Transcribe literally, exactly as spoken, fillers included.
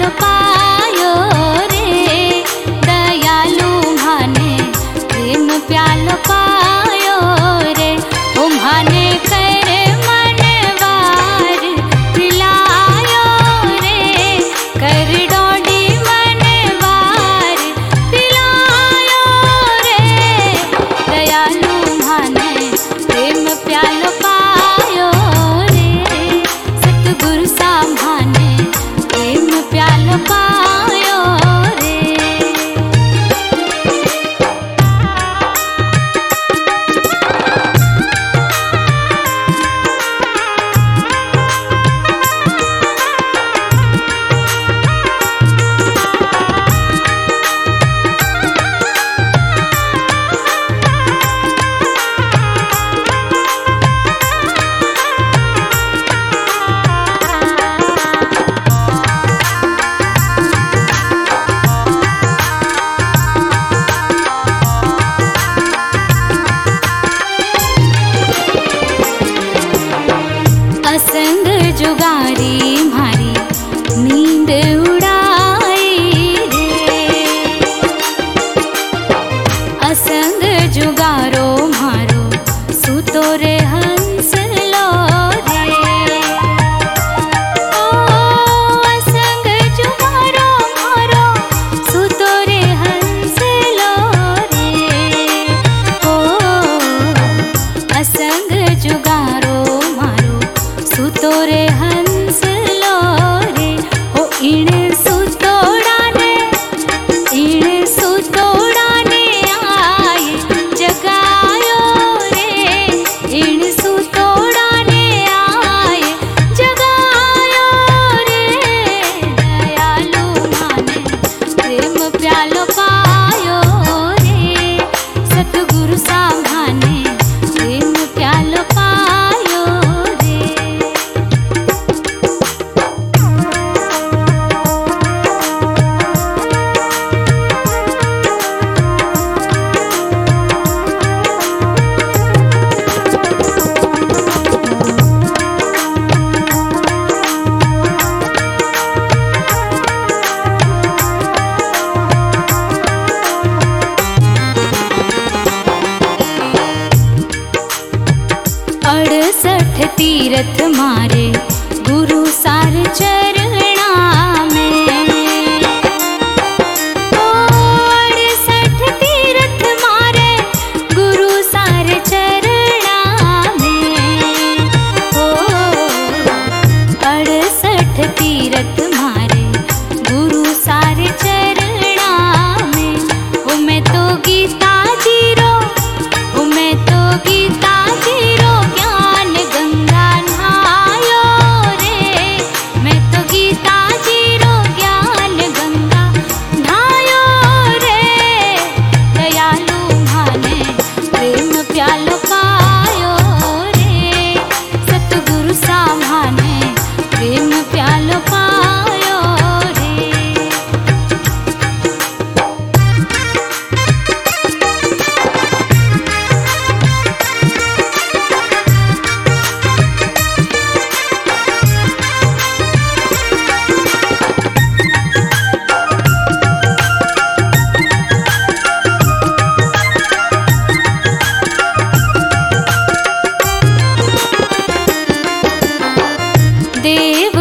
पायो रे, दयालु माने प्रेम प्यालो पायो रे। ओ माने कर मनवार दिलायो रे, कर डोडी मनवार दिलायो रे, दयालु माने प्रेम प्यालो पायो रे, सतगुरु सा माने प्रेम प्यालो पायो रे। असंग जुगारी मारी नींद उड़ाई रे, असंग जुगारो मारो सुतो रे हंस लो रे। ओ असंग जुगारो मारो सुतो रे हंस लो रे। ओ असंग जुगारो मारो सुतो रे हंस लो रे। ओ इण सुतोड़ा ने इण सुतोड़ा ने आए जगायो रे, इण सुतोड़ा ने आए जगायो रे, दयालु माने प्रेम प्यालो पायो रे, सतगुरु सा माने प्रेम प्यालो पायो रे। अड़सठ तीरथ मारे गुरु सार चरणा में। ओ अड़सठ तीरथ मारे गुरु सार चरणा में। ओ अड़सठ तीरथ मारे गुरु सार चरणा में। ओ मैं तो गीता जीरो, ओ मैं तो गीता जीरो ज्ञान गंगा नहायो रे, मैं तो गीता जीरो ज्ञान गंगा नहायो रे, दयालु माने प्रेम प्यालो पायो रे, सतगुरु सा माने प्रेम प्यालो पायो रे। देव